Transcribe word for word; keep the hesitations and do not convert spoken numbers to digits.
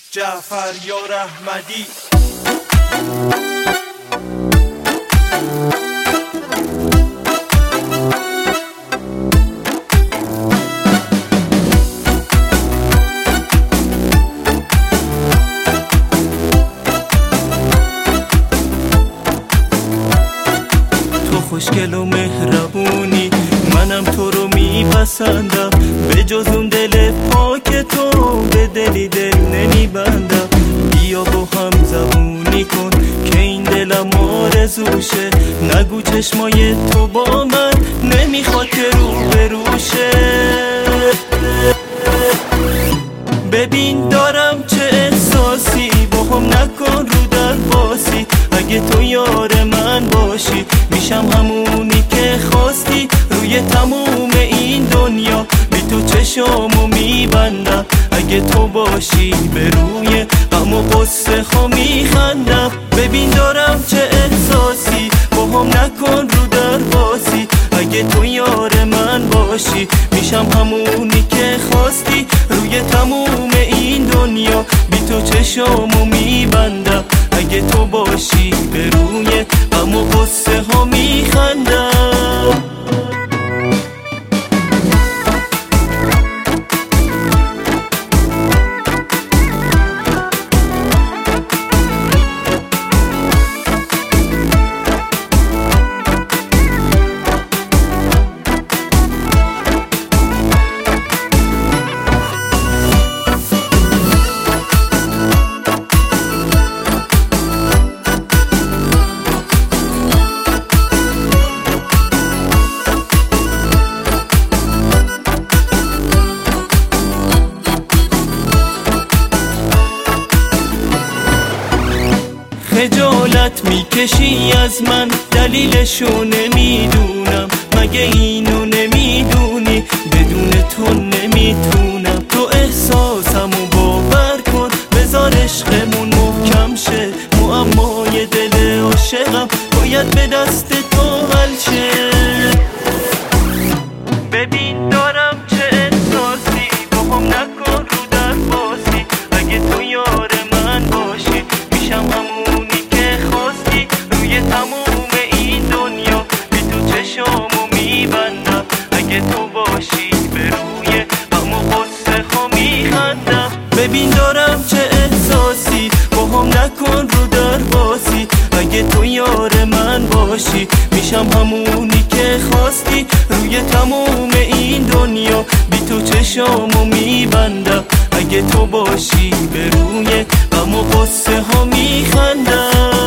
جعفر یار احمدی. تو خوشگل و مهربونی، منم تو رو میپسندم، به جز اون دل پاک تو به دلی دل نمیبندم. بیا با هم زبونی کن که این دلم آرزوشه، نگو چشمای تو با من نمیخواد که رو بروشه. ببین دارم چه احساسی، با هم نکن رو در باسی. اگه تو یار من باشی میشم همونی که خواستی، روی تموم این دنیا بی تو چشامو میبندم. اگه تو باشی به روی غم و غصه ها میخندم. ببین دارم چه احساسی، با هم نکن رو در باسی. اگه تو یار من باشی میشم همونی که خواستی، روی تموم این دنیا بی تو چشامو میبندم. اگه تو باشی به روی غم و غصه ها میخندم. خجالت میکشی از من، دلیلشو نمیدونم. مگه اینو نمیدونی بدون تو نمیتونم. تو احساسمو باور کن، بذار عشقمون محکم شه. معمای دل عاشقم باید به دست تو حل شه. ببین دارم چه احساسی، با هم نکن رو در باسی. اگه تو یار من باشی میشم همونی که خواستی، روی تموم این دنیا بی تو چشامو میبندم. اگه تو باشی به روی غم و غصه ها میخندم. ببین دارم چه احساسی، با هم نکن رو در باسی. اگه تو یار من باشی میشم همونی که خواستی، روی تموم این دنیا بی تو چشامو میبندم. اگه تو باشی به روی غم و غصه ها میخندم.